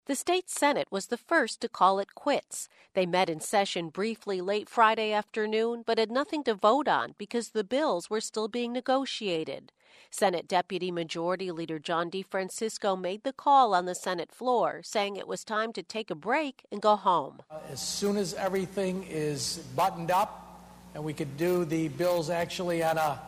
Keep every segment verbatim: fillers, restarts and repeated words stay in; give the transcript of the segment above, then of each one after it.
The state Senate was the first to call it quits. They met in session briefly late Friday afternoon, but had nothing to vote on because the bills were still being negotiated. Senate Deputy Majority Leader John DeFrancisco made the call on the Senate floor, saying it was time to take a break and go home. As soon as everything is buttoned up and we could do the bills actually on a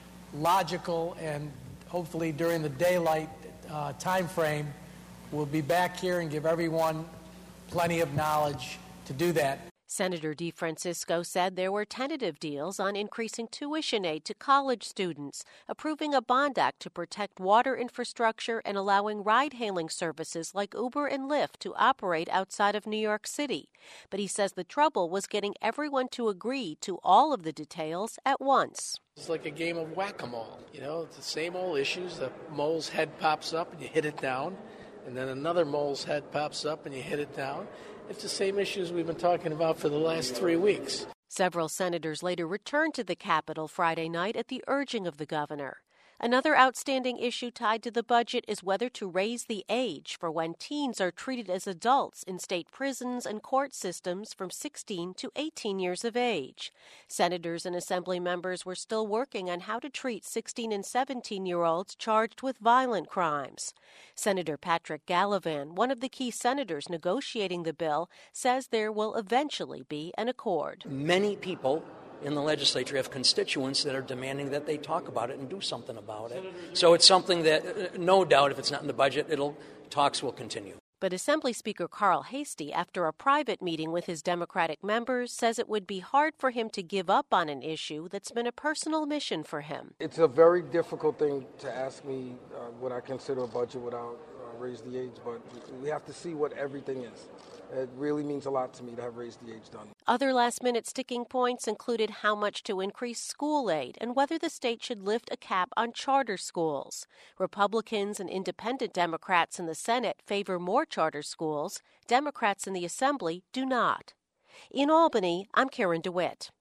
logical and hopefully during the daylight uh, time frame, we'll be back here and give everyone plenty of knowledge to do that. Senator DeFrancisco said there were tentative deals on increasing tuition aid to college students, approving a bond act to protect water infrastructure, and allowing ride-hailing services like Uber and Lyft to operate outside of New York City. But he says the trouble was getting everyone to agree to all of the details at once. It's like a game of whack-a-mole. You know, it's the same old issues. The mole's head pops up and you hit it down. And then another mole's head pops up and you hit it down. It's the same issues we've been talking about for the last three weeks. Several senators later returned to the Capitol Friday night at the urging of the governor. Another outstanding issue tied to the budget is whether to raise the age for when teens are treated as adults in state prisons and court systems from sixteen to eighteen years of age. Senators and Assembly members were still working on how to treat sixteen and seventeen-year-olds charged with violent crimes. Senator Patrick Gallivan, one of the key senators negotiating the bill, says there will eventually be an accord. Many people in the legislature have constituents that are demanding that they talk about it and do something about it. So it's something that, no doubt, if it's not in the budget, it'll talks will continue. But Assembly Speaker Carl Heastie, after a private meeting with his Democratic members, says it would be hard for him to give up on an issue that's been a personal mission for him. It's a very difficult thing to ask me uh, what I consider a budget without uh, raise the age, but we have to see what everything is. It really means a lot to me to have raised the age done. Other last-minute sticking points included how much to increase school aid and whether the state should lift a cap on charter schools. Republicans and independent Democrats in the Senate favor more charter schools. Democrats in the Assembly do not. In Albany, I'm Karen DeWitt.